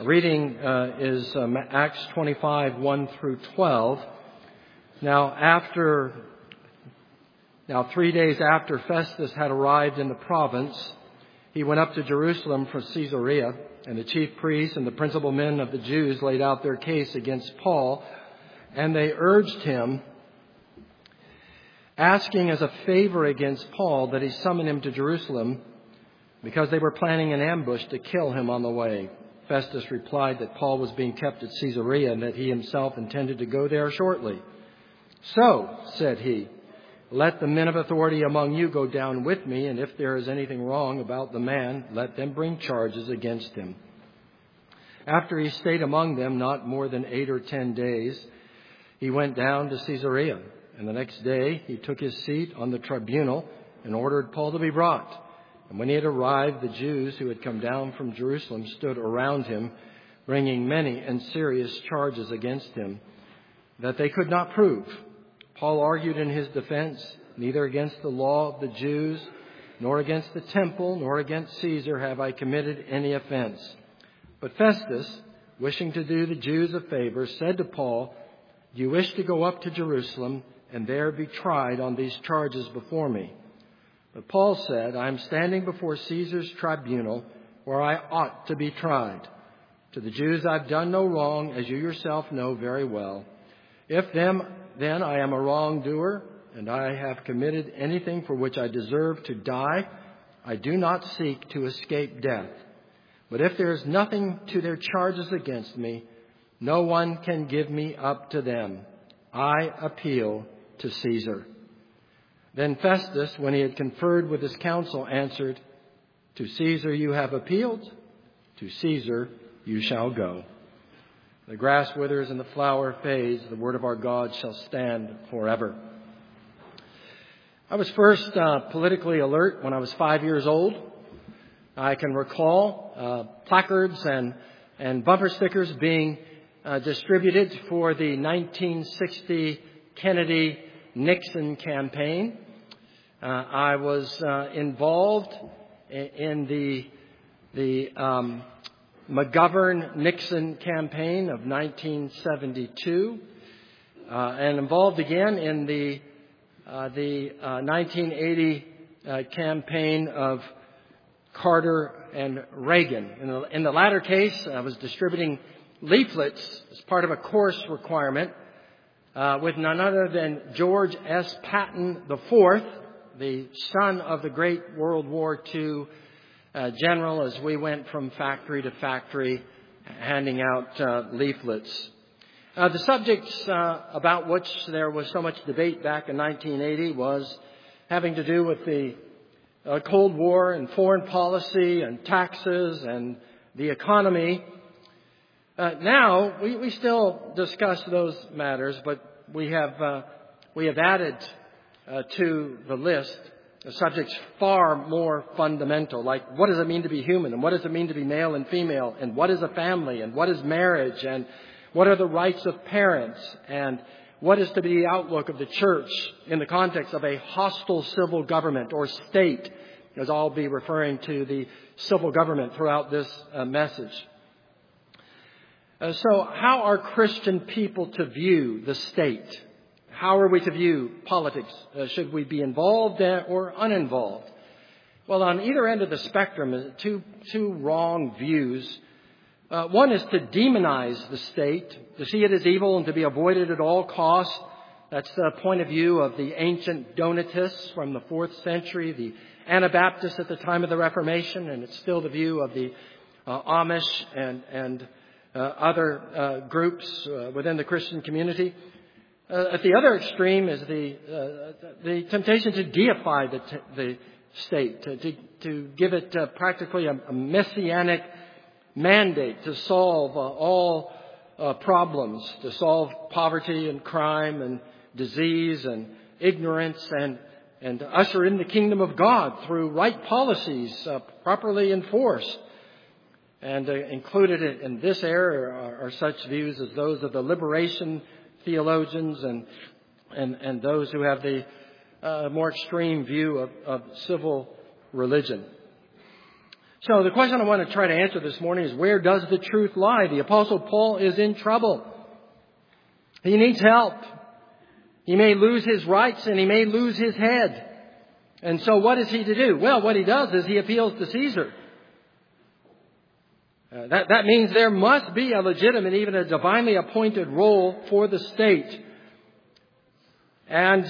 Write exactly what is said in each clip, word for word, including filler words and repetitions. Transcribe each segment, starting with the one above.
reading uh, is um, Acts twenty-five, one through twelve. Now, after, now three days after Festus had arrived in the province, he went up to Jerusalem from Caesarea, and the chief priests and the principal men of the Jews laid out their case against Paul, and they urged him, asking as a favor against Paul that he summon him to Jerusalem, because they were planning an ambush to kill him on the way. Festus replied that Paul was being kept at Caesarea and that he himself intended to go there shortly. So, said he, let the men of authority among you go down with me, and if there is anything wrong about the man, let them bring charges against him. After he stayed among them not more than eight or ten days, he went down to Caesarea, and the next day he took his seat on the tribunal and ordered Paul to be brought. And when he had arrived, the Jews who had come down from Jerusalem stood around him, bringing many and serious charges against him that they could not prove. Paul argued in his defense, neither against the law of the Jews, nor against the temple, nor against Caesar have I committed any offense. But Festus, wishing to do the Jews a favor, said to Paul, do you wish to go up to Jerusalem and there be tried on these charges before me? But Paul said, I am standing before Caesar's tribunal where I ought to be tried. To the Jews I've done no wrong, as you yourself know very well. If them, then I am a wrongdoer, and I have committed anything for which I deserve to die, I do not seek to escape death. But if there is nothing to their charges against me, no one can give me up to them. I appeal to Caesar. Then Festus, when he had conferred with his council, answered, to Caesar you have appealed, to Caesar you shall go. The grass withers and the flower fades. The word of our God shall stand forever. I was first uh, politically alert when I was five years old. I can recall uh, placards and, and bumper stickers being uh, distributed for the nineteen sixty Kennedy-Nixon campaign. Uh, I was uh, involved in, in the the um, McGovern-Nixon campaign of nineteen seventy-two, uh, and involved again in the uh, the uh, nineteen eighty uh, campaign of Carter and Reagan. In the, in the latter case, I was distributing leaflets as part of a course requirement uh, with none other than George S. Patton the Fourth, the son of the great World War Two Uh, general, as we went from factory to factory handing out uh, leaflets. Uh, the subjects uh, about which there was so much debate back in nineteen eighty was having to do with the uh, Cold War and foreign policy and taxes and the economy. Uh, now, we, we still discuss those matters, but we have uh, we have added uh, to the list subjects far more fundamental, like what does it mean to be human, and what does it mean to be male and female, and what is a family, and what is marriage, and what are the rights of parents, and what is to be the outlook of the church in the context of a hostile civil government or state, as I'll be referring to the civil government throughout this uh, message. Uh, so how are Christian people to view the state? How are we to view politics? Uh, should we be involved or uninvolved? Well, on either end of the spectrum, two, two wrong views. Uh, one is to demonize the state, to see it as evil and to be avoided at all costs. That's the point of view of the ancient Donatists from the fourth century, the Anabaptists at the time of the Reformation, and it's still the view of the uh, Amish and, and uh, other uh, groups uh, within the Christian community. Uh, at the other extreme is the uh, the temptation to deify the, t- the state, to, to, to give it uh, practically a, a messianic mandate to solve uh, all uh, problems, to solve poverty and crime and disease and ignorance, and, and to usher in the kingdom of God through right policies uh, properly enforced. And uh, included in this area are, are such views as those of the liberation theologians and and and those who have the uh, more extreme view of, of civil religion. So the question I want to try to answer this morning is, where does the truth lie? The Apostle Paul is in trouble. He needs help. He may lose his rights and he may lose his head. And so what is he to do? Well, what he does is he appeals to Caesar. Uh, that, that means there must be a legitimate, even a divinely appointed role for the state. And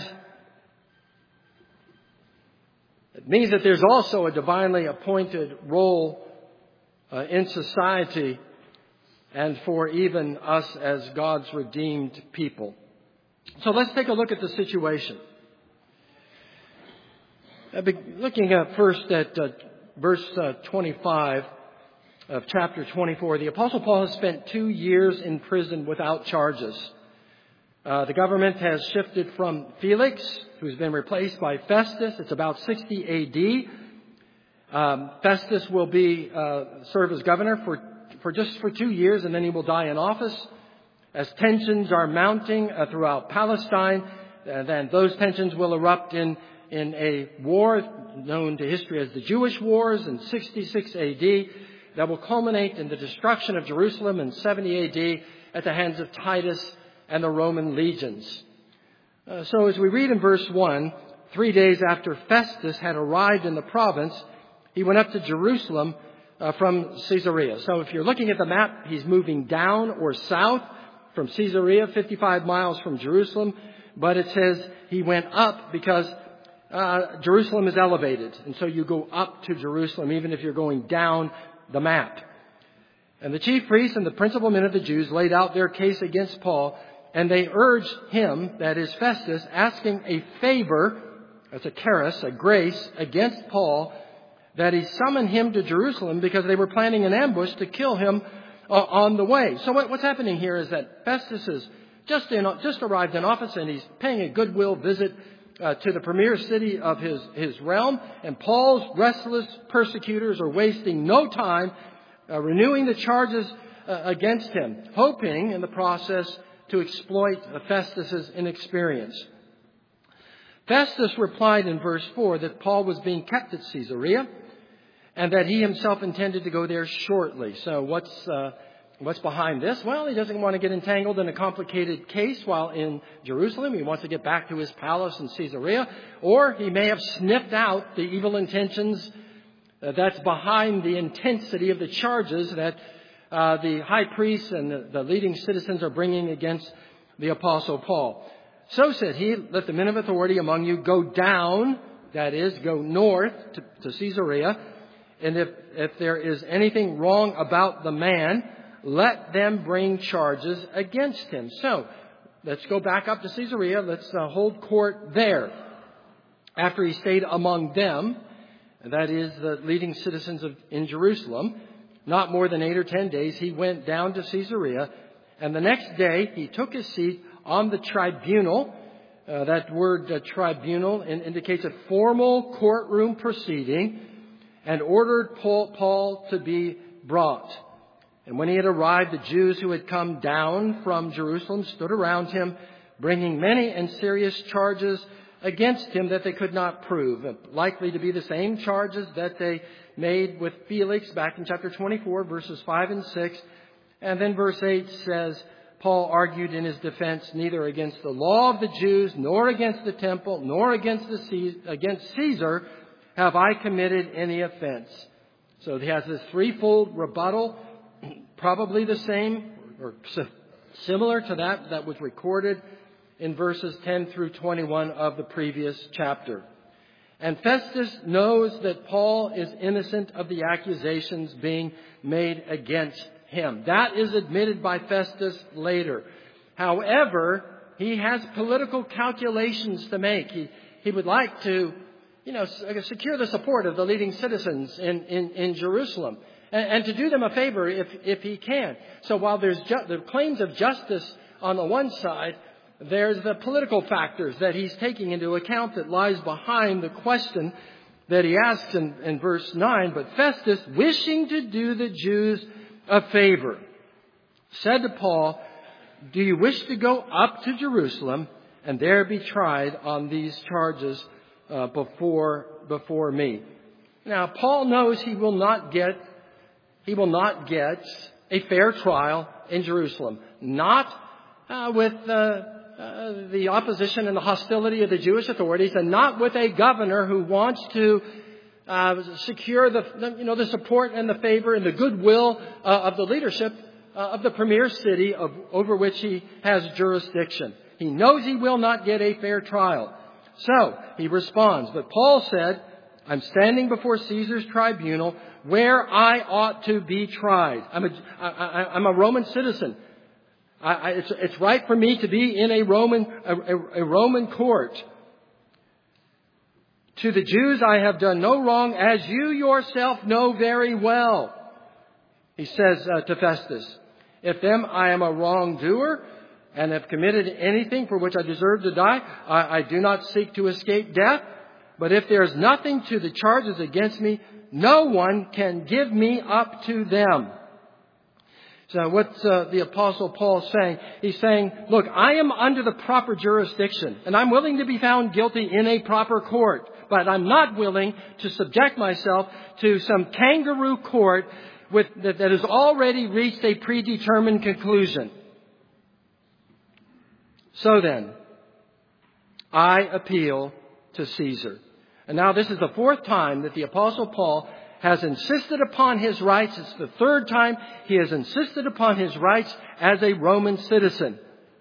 it means that there's also a divinely appointed role uh, in society and for even us as God's redeemed people. So let's take a look at the situation. I'll be looking at first at uh, verse uh, twenty-five of chapter twenty-four. The Apostle Paul has spent two years in prison without charges. Uh, the government has shifted from Felix, who's been replaced by Festus. It's about sixty A D. Um, Festus will be uh, serve as governor for for just for two years, and then he will die in office. As tensions are mounting uh, throughout Palestine, uh, then those tensions will erupt in in a war known to history as the Jewish Wars in sixty-six A D that will culminate in the destruction of Jerusalem in seventy A D at the hands of Titus and the Roman legions. Uh, so as we read in verse one, three days after Festus had arrived in the province, he went up to Jerusalem uh, from Caesarea. So if you're looking at the map, he's moving down or south from Caesarea, fifty-five miles from Jerusalem. But it says he went up because uh, Jerusalem is elevated. And so you go up to Jerusalem, even if you're going down the map. And the chief priests and the principal men of the Jews laid out their case against Paul, and they urged him, that is Festus, asking a favor, that's a charis, a grace, against Paul, that he summon him to Jerusalem because they were planning an ambush to kill him uh, on the way. So what, what's happening here is that Festus is just in, just arrived in office, and he's paying a goodwill visit uh, to the premier city of his, his realm. And Paul's restless persecutors are wasting no time uh, renewing the charges uh, against him, hoping in the process to exploit Festus's inexperience. Festus replied in verse four that Paul was being kept at Caesarea and that he himself intended to go there shortly. So what's uh, what's behind this? Well, he doesn't want to get entangled in a complicated case while in Jerusalem. He wants to get back to his palace in Caesarea. Or he may have sniffed out the evil intentions uh, that's behind the intensity of the charges that Uh, the high priests and the, the leading citizens are bringing against the Apostle Paul. So said he, let the men of authority among you go down, that is, go north to, to Caesarea, and if, if there is anything wrong about the man, let them bring charges against him. So, let's go back up to Caesarea. Let's uh, hold court there. After he stayed among them, that is, the leading citizens of in Jerusalem, not more than eight or ten days, he went down to Caesarea, and the next day he took his seat on the tribunal. Uh, that word uh, tribunal in, indicates a formal courtroom proceeding, and ordered Paul, Paul to be brought. And when he had arrived, the Jews who had come down from Jerusalem stood around him, bringing many and serious charges against him that they could not prove, likely to be the same charges that they made with Felix back in chapter twenty-four, verses five and six. And then verse eight says, Paul argued in his defense, neither against the law of the Jews, nor against the temple, nor against the against Caesar have I committed any offense. So he has this threefold rebuttal, probably the same or similar to that that was recorded in verses ten through twenty-one of the previous chapter. And Festus knows that Paul is innocent of the accusations being made against him. That is admitted by Festus later. However, he has political calculations to make. He, he would like to, you know, secure the support of the leading citizens in, in, in Jerusalem and, and to do them a favor if, if he can. So while there's ju- the claims of justice on the one side, there's the political factors that he's taking into account that lies behind the question that he asks in, in verse nine. But Festus, wishing to do the Jews a favor, said to Paul, do you wish to go up to Jerusalem and there be tried on these charges uh, before, before me? Now, Paul knows he will not get, he will not get a fair trial in Jerusalem. Not uh, with uh, uh, the opposition and the hostility of the Jewish authorities, and not with a governor who wants to uh, secure the, you know, the support and the favor and the goodwill uh, of the leadership uh, of the premier city of, over which he has jurisdiction. He knows he will not get a fair trial. So he responds. But Paul said, I'm standing before Caesar's tribunal where I ought to be tried. I'm a, I, I, I'm a Roman citizen. I, I, it's, it's right for me to be in a Roman, a, a, a Roman court. To the Jews I have done no wrong, as you yourself know very well. He says uh, to Festus, if then I am a wrongdoer and have committed anything for which I deserve to die, I, I do not seek to escape death. But if there is nothing to the charges against me, no one can give me up to them. So what's uh, the Apostle Paul saying? He's saying, look, I am under the proper jurisdiction, and I'm willing to be found guilty in a proper court. But I'm not willing to subject myself to some kangaroo court with, that, that has already reached a predetermined conclusion. So then, I appeal to Caesar. And now this is the fourth time that the Apostle Paul has insisted upon his rights. It's the third time he has insisted upon his rights as a Roman citizen.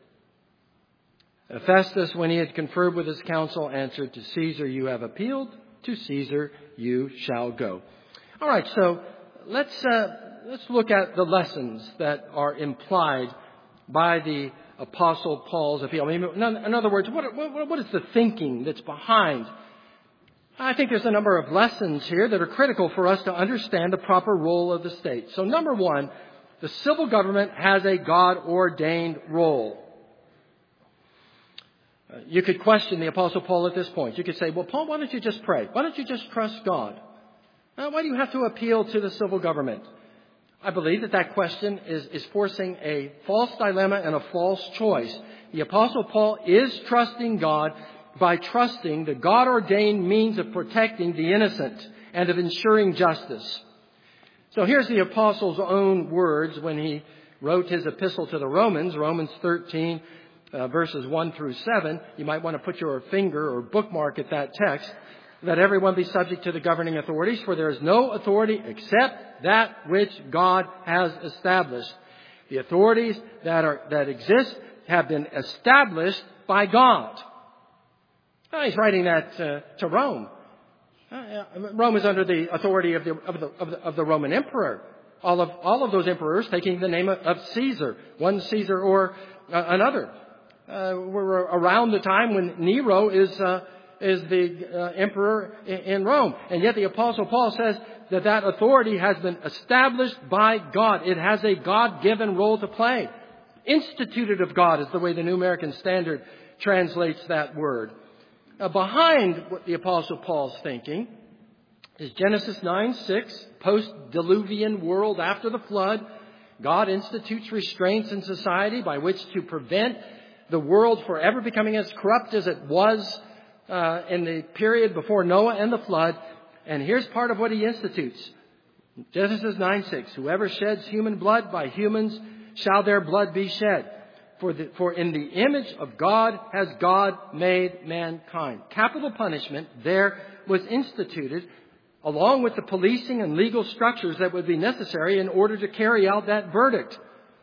Festus, when he had conferred with his council, answered, to Caesar you have appealed, to Caesar you shall go. All right, so let's uh, let's look at the lessons that are implied by the Apostle Paul's appeal. I mean, in other words, what, what, what is the thinking that's behind? I think there's a number of lessons here that are critical for us to understand the proper role of the state. So number one, the civil government has a God-ordained role. Uh, you could question the Apostle Paul at this point. You could say, well, Paul, why don't you just pray? Why don't you just trust God? Uh, why do you have to appeal to the civil government? I believe that that question is, is forcing a false dilemma and a false choice. The Apostle Paul is trusting God by trusting the God-ordained means of protecting the innocent and of ensuring justice. So here's the Apostle's own words when he wrote his epistle to the Romans, Romans thirteen, uh, verses one through seven. You might want to put your finger or bookmark at that text. Let everyone be subject to the governing authorities, for there is no authority except that which God has established. The authorities that are that exist have been established by God. Well, he's writing that uh, to Rome. Uh, Rome is under the authority of the, of the of the of the Roman emperor. All of all of those emperors taking the name of, of Caesar, one Caesar or uh, another. Uh, we're around the time when Nero is uh, is the uh, emperor in, in Rome, and yet the Apostle Paul says that that authority has been established by God. It has a God-given role to play. Instituted of God is the way the New American Standard translates that word. Uh, behind what the Apostle Paul's thinking is Genesis nine six, post-diluvian world after the flood. God institutes restraints in society by which to prevent the world forever becoming as corrupt as it was uh, in the period before Noah and the flood. And here's part of what he institutes. Genesis nine six, whoever sheds human blood, by humans shall their blood be shed. For, the, for in the image of God has God made mankind. Capital punishment there was instituted along with the policing and legal structures that would be necessary in order to carry out that verdict.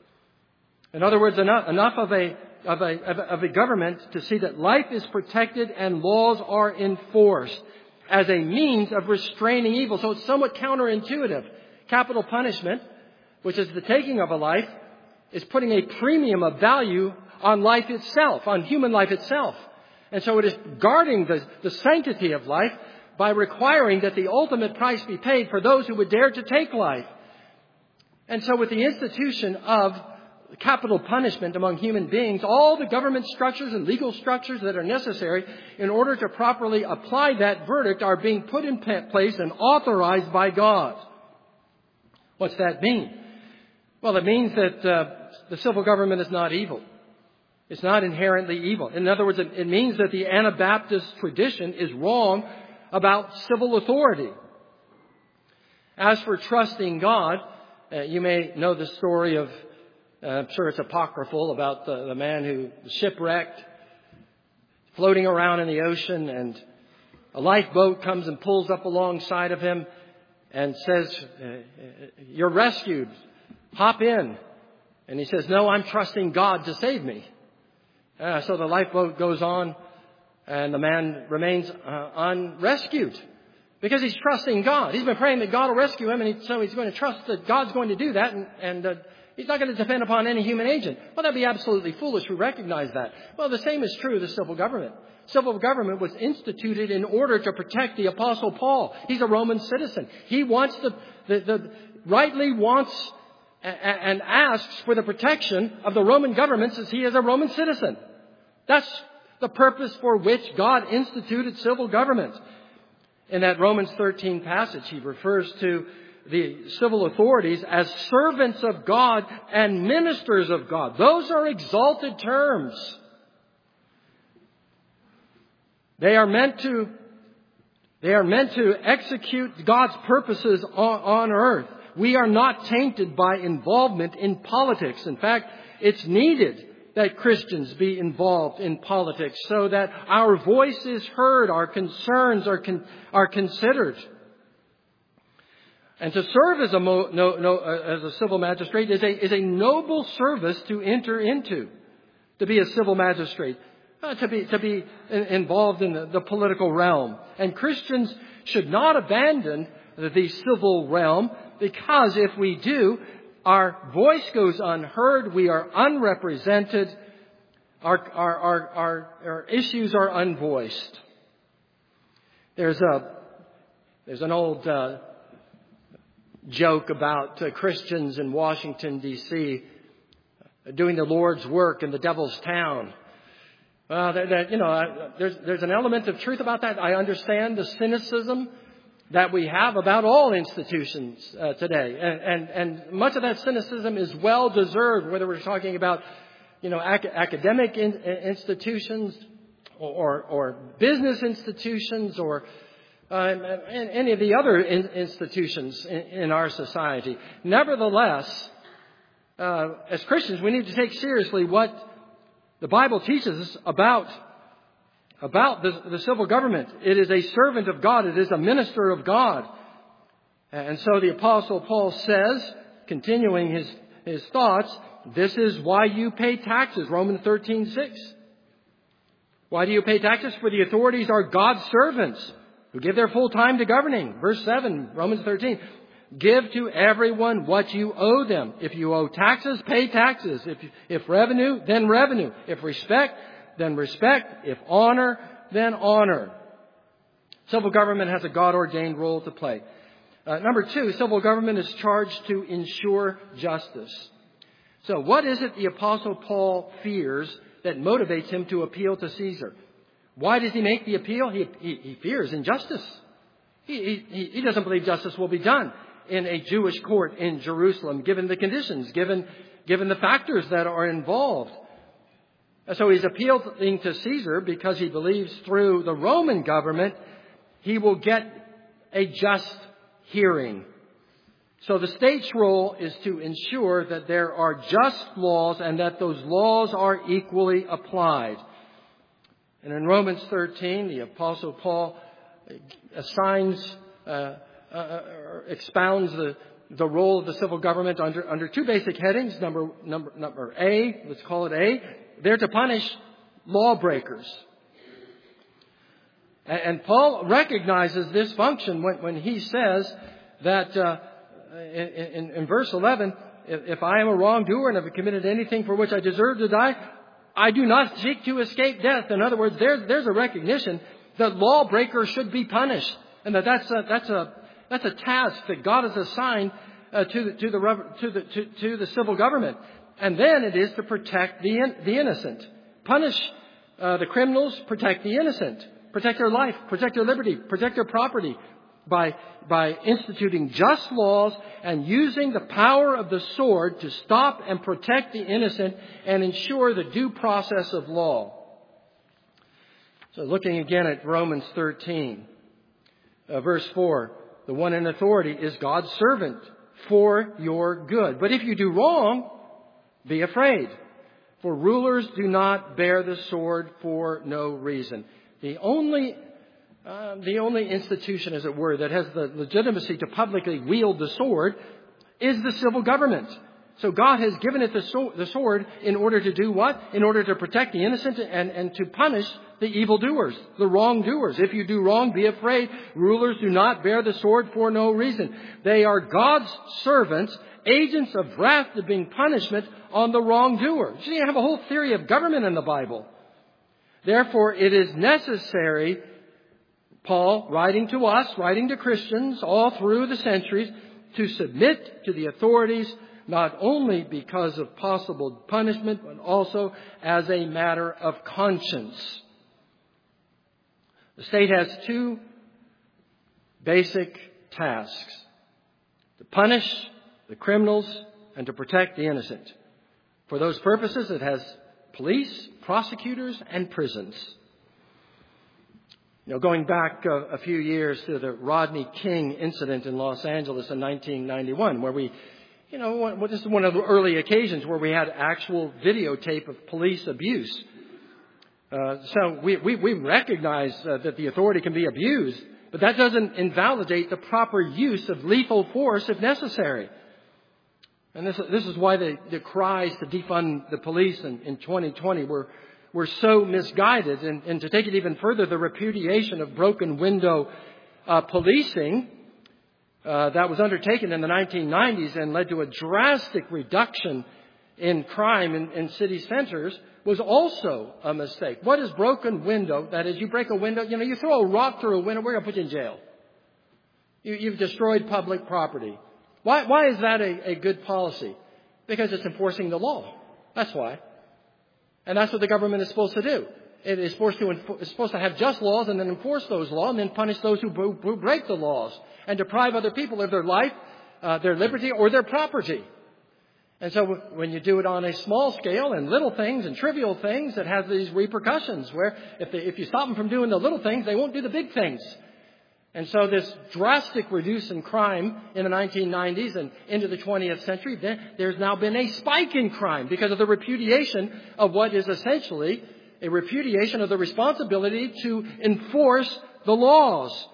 In other words, enough, enough of, a, of, a, of, a, of a government to see that life is protected and laws are enforced as a means of restraining evil. So it's somewhat counterintuitive. Capital punishment, which is the taking of a life, is putting a premium of value on life itself, on human life itself. And so it is guarding the, the sanctity of life by requiring that the ultimate price be paid for those who would dare to take life. And so with the institution of capital punishment among human beings, all the government structures and legal structures that are necessary in order to properly apply that verdict are being put in place and authorized by God. What's that mean? Well, it means that uh, the civil government is not evil. It's not inherently evil. In other words, it, it means that the Anabaptist tradition is wrong about civil authority. As for trusting God, uh, you may know the story of, uh, I'm sure it's apocryphal, about the, the man who was shipwrecked, floating around in the ocean, and a lifeboat comes and pulls up alongside of him and says, "You're rescued. Hop in." And he says, "No, I'm trusting God to save me." Uh, so the lifeboat goes on, and the man remains uh, unrescued because he's trusting God. He's been praying that God will rescue him, and he, so he's going to trust that God's going to do that, and, and uh, he's not going to depend upon any human agent. Well, that'd be absolutely foolish. We recognize that. Well, the same is true of the civil government. Civil government was instituted in order to protect the Apostle Paul. He's a Roman citizen. He wants the, the, the rightly wants and asks for the protection of the Roman government since he is a Roman citizen. That's the purpose for which God instituted civil government. In that Romans thirteen passage, he refers to the civil authorities as servants of God and ministers of God. Those are exalted terms. They are meant to, they are meant to execute God's purposes on, on earth. We are not tainted by involvement in politics. In fact, it's needed that Christians be involved in politics so that our voice is heard, our concerns are con- are considered. And to serve as a mo- no, no, uh, as a civil magistrate is a is a noble service to enter into. To be a civil magistrate, uh, to be to be in, involved in the, the political realm, and Christians should not abandon the, the civil realm. Because if we do, our voice goes unheard, we are unrepresented, our, our, our, our, our issues are unvoiced. There's a, there's an old uh, joke about uh, Christians in Washington, D C doing the Lord's work in the devil's town. Well, that, that, you know, there's, there's an element of truth about that. I understand the cynicism that we have about all institutions uh, today. And, and, and much of that cynicism is well deserved, whether we're talking about, you know, ac- academic in, institutions or, or business institutions or uh, any of the other in, institutions in, in our society. Nevertheless, uh, as Christians, we need to take seriously what the Bible teaches us about About the, the civil government. It is a servant of God. It is a minister of God. And so the Apostle Paul says, continuing his, his thoughts, this is why you pay taxes. Romans thirteen six. Why do you pay taxes? For the authorities are God's servants who give their full time to governing. Verse seven, Romans thirteen. Give to everyone what you owe them. If you owe taxes, pay taxes. If, if revenue, then revenue. If respect, then respect. If honor, then honor. Civil government has a God-ordained role to play. Uh, number two, civil government is charged to ensure justice. So what is it the Apostle Paul fears that motivates him to appeal to Caesar? Why does he make the appeal? He, he, he fears injustice. He, he, he doesn't believe justice will be done in a Jewish court in Jerusalem, given the conditions, given, given the factors that are involved. So he's appealing to Caesar because he believes through the Roman government he will get a just hearing. So the state's role is to ensure that there are just laws and that those laws are equally applied. And in Romans thirteen, the Apostle Paul assigns, uh, uh, expounds the the role of the civil government under under two basic headings. Number number number A, let's call it A. They're to punish lawbreakers. And, and Paul recognizes this function when, when he says that uh, in, in, in verse eleven, if, if I am a wrongdoer and have committed anything for which I deserve to die, I do not seek to escape death. In other words, there's there's a recognition that lawbreakers should be punished, and that that's a, that's a that's a task that God has assigned uh, to the to the to the to, to the civil government. And then it is to protect the in, the innocent. Punish uh, the criminals, protect the innocent. Protect their life, protect their liberty, protect their property by, by instituting just laws and using the power of the sword to stop and protect the innocent and ensure the due process of law. So looking again at Romans thirteen, uh, verse four. the one in authority, is God's servant for your good. But if you do wrong, be afraid. For rulers do not bear the sword for no reason. The only, uh, the only institution, as it were, that has the legitimacy to publicly wield the sword is the civil government. So God has given it the, so- the sword in order to do what? In order to protect the innocent and, and to punish the evildoers, the wrongdoers. If you do wrong, be afraid. Rulers do not bear the sword for no reason. They are God's servants, agents of wrath to bring punishment on the wrongdoer. So you have a whole theory of government in the Bible. Therefore, it is necessary, Paul, writing to us, writing to Christians all through the centuries, to submit to the authorities, not only because of possible punishment, but also as a matter of conscience. The state has two basic tasks: to punish the criminals and to protect the innocent. For those purposes, it has police, prosecutors, and prisons. You know, going back a, a few years to the Rodney King incident in Los Angeles in nineteen ninety-one, where we, you know, one, this is one of the early occasions where we had actual videotape of police abuse. Uh, so we, we, we recognize uh, that the authority can be abused, but that doesn't invalidate the proper use of lethal force if necessary. And this, this is why the, the cries to defund the police in, in twenty twenty were, were so misguided. And, and to take it even further, the repudiation of broken window uh, policing uh, that was undertaken in the nineteen nineties and led to a drastic reduction in crime in, in city centers was also a mistake. What is broken window? That is, you break a window, you know, you throw a rock through a window, we're going to put you in jail. You, you've destroyed public property. Why, why is that a, a good policy? Because it's enforcing the law. That's why. And that's what the government is supposed to do. It is supposed to, it's supposed to have just laws and then enforce those laws and then punish those who, who break the laws and deprive other people of their life, uh, their liberty, or their property. And so when you do it on a small scale and little things and trivial things, it has these repercussions where if, they, if you stop them from doing the little things, they won't do the big things. And so this drastic reduce in crime in the nineteen nineties and into the twentieth century, there's now been a spike in crime because of the repudiation of what is essentially a repudiation of the responsibility to enforce the laws,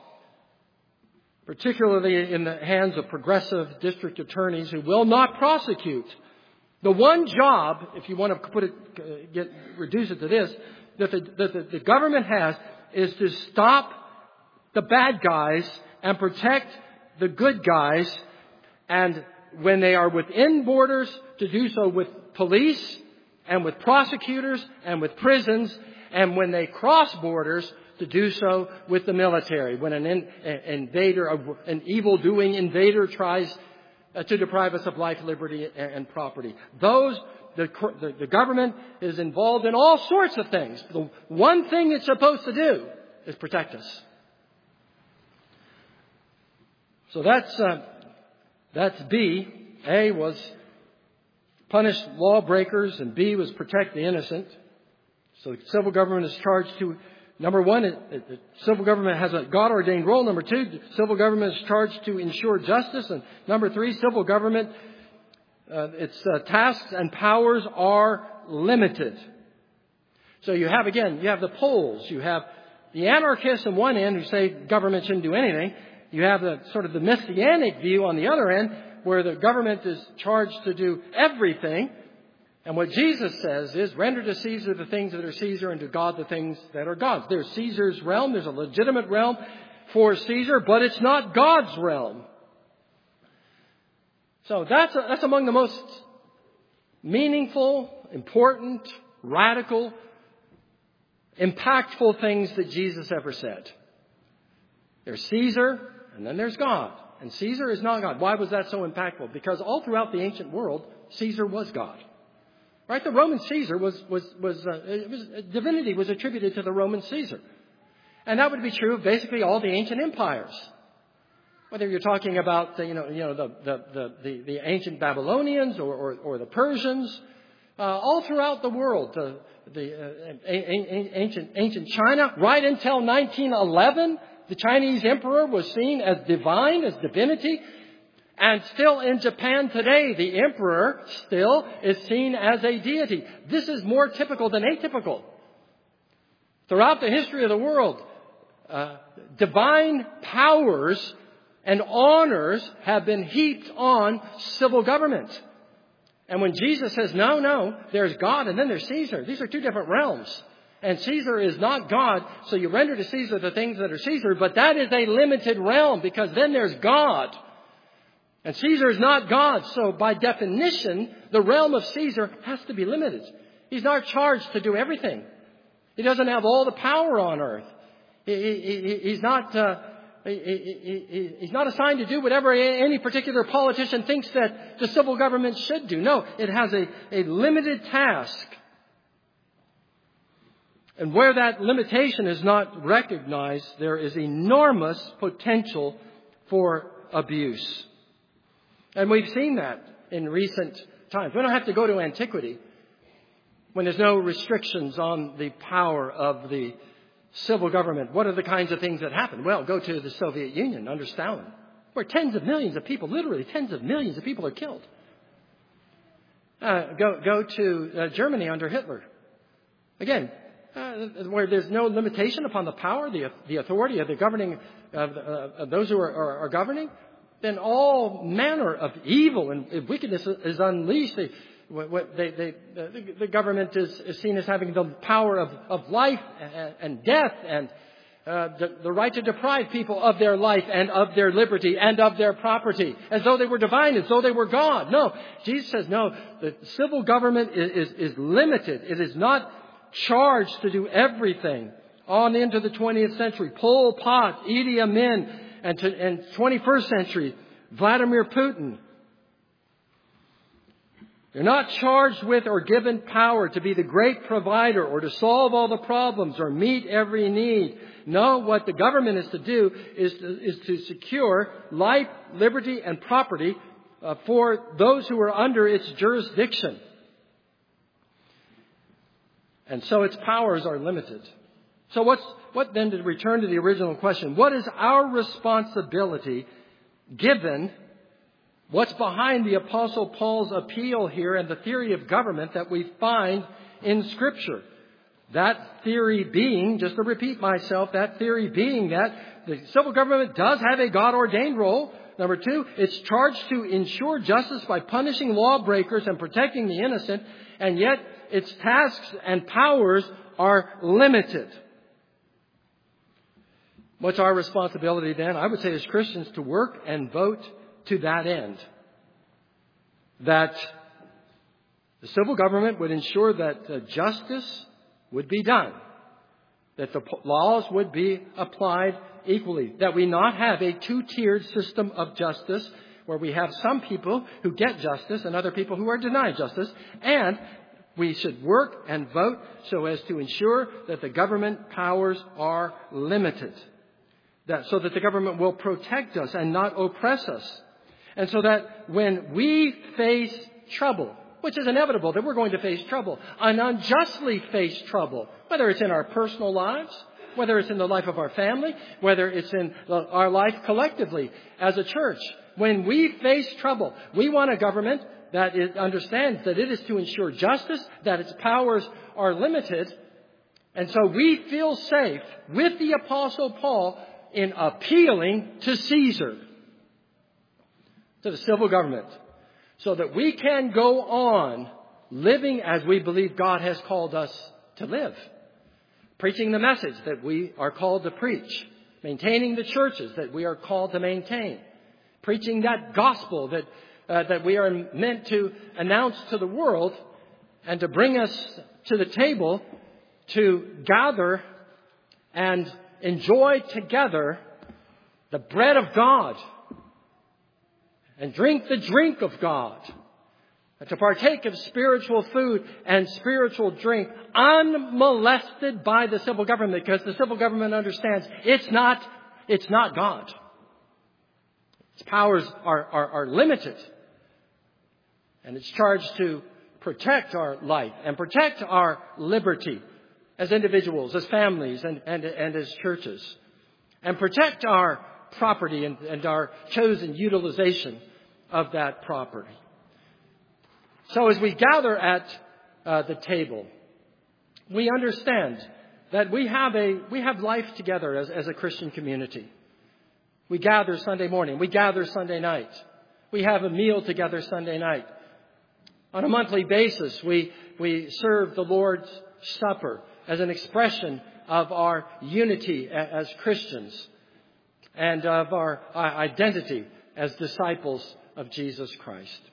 particularly in the hands of progressive district attorneys who will not prosecute. The one job, if you want to put it, get reduce it to this, that the, that the, the government has is to stop the bad guys and protect the good guys. And when they are within borders, to do so with police and with prosecutors and with prisons. And when they cross borders, to do so with the military. When an, in, an invader, an evil-doing invader tries uh, to deprive us of life, liberty, and, and property. Those, the, the, the government is involved in all sorts of things. The one thing it's supposed to do is protect us. So that's, uh, that's B. A was punish lawbreakers, and B was protect the innocent. So the civil government is charged to, number one, it, it, the civil government has a God-ordained role. Number two, the civil government is charged to ensure justice. And number three, civil government, uh, its uh, tasks and powers are limited. So you have, again, you have the poles. You have the anarchists on one end who say government shouldn't do anything. You have the sort of the messianic view on the other end, where the government is charged to do everything. And what Jesus says is, render to Caesar the things that are Caesar and to God the things that are God's. There's Caesar's realm. There's a legitimate realm for Caesar, but it's not God's realm. So that's, a, that's among the most meaningful, important, radical, impactful things that Jesus ever said. There's Caesar, and then there's God. And Caesar is not God. Why was that so impactful? Because all throughout the ancient world, Caesar was God. Right? The Roman Caesar was, was, was, uh, it was, divinity was attributed to the Roman Caesar. And that would be true of basically all the ancient empires. Whether you're talking about, the, you know, you know, the, the, the, the, the ancient Babylonians or, or, or the Persians, uh, all throughout the world, the, the uh, ancient, ancient China, right until nineteen eleven, the Chinese emperor was seen as divine, as divinity. And still in Japan today, the emperor still is seen as a deity. This is more typical than atypical. Throughout the history of the world, uh, divine powers and honors have been heaped on civil government. And when Jesus says, no, no, there's God and then there's Caesar. These are two different realms. And Caesar is not God, so you render to Caesar the things that are Caesar, but that is a limited realm because then there's God. And Caesar is not God, so by definition, the realm of Caesar has to be limited. He's not charged to do everything. He doesn't have all the power on earth. He, he, he's not uh, he, he, he's not assigned to do whatever any particular politician thinks that the civil government should do. No, it has a, a limited task. And where that limitation is not recognized, there is enormous potential for abuse. And we've seen that in recent times. We don't have to go to antiquity when there's no restrictions on the power of the civil government. What are the kinds of things that happen? Well, go to the Soviet Union under Stalin, where tens of millions of people, literally tens of millions of people are killed. Uh, go, go to uh, Germany under Hitler. Again, uh, where there's no limitation upon the power, the, the authority of the governing, of, uh, of those who are, are, are governing. Then all manner of evil and wickedness is unleashed. They, they, they, the, the government is, is seen as having the power of, of life and, and death and uh, the, the right to deprive people of their life and of their liberty and of their property, as though they were divine, as though they were God. No, Jesus says, no, the civil government is, is, is limited. It is not charged to do everything. On into the twentieth century, Pol Pot, Idi Amin, and, to, and twenty-first century, Vladimir Putin. They're not charged with or given power to be the great provider or to solve all the problems or meet every need. No, what the government is to do is to, is to secure life, liberty, and property uh, for those who are under its jurisdiction. And so its powers are limited. So what's, what then, to return to the original question, what is our responsibility given what's behind the Apostle Paul's appeal here and the theory of government that we find in Scripture? That theory being, just to repeat myself, that theory being that the civil government does have a God-ordained role. Number two, it's charged to ensure justice by punishing lawbreakers and protecting the innocent, and yet its tasks and powers are limited. What's our responsibility then? I would say as Christians to work and vote to that end. That the civil government would ensure that uh, justice would be done. That the laws would be applied equally. That we not have a two-tiered system of justice where we have some people who get justice and other people who are denied justice. And we should work and vote so as to ensure that the government powers are limited. That, so that the government will protect us and not oppress us. And so that when we face trouble, which is inevitable that we're going to face trouble, and unjustly face trouble, whether it's in our personal lives, whether it's in the life of our family, whether it's in our life collectively as a church, when we face trouble, we want a government that it understands that it is to ensure justice, that its powers are limited. And so we feel safe with the Apostle Paul in appealing to Caesar, to the civil government, so that we can go on living as we believe God has called us to live. Preaching the message that we are called to preach. Maintaining the churches that we are called to maintain. Preaching that gospel that, uh, that we are meant to announce to the world and to bring us to the table to gather and enjoy together the bread of God and drink the drink of God, and to partake of spiritual food and spiritual drink unmolested by the civil government, because the civil government understands it's not, it's not God. Its powers are, are, are limited, and it's charged to protect our life and protect our liberty as individuals, as families, and, and, and as churches. and protect our property and, and our chosen utilization of that property. So as we gather at uh, the table, we understand that we have a we have life together as, as a Christian community. We gather Sunday morning. We gather Sunday night. We have a meal together Sunday night. On a monthly basis, we, we serve the Lord's Supper as an expression of our unity as Christians and of our identity as disciples of Jesus Christ.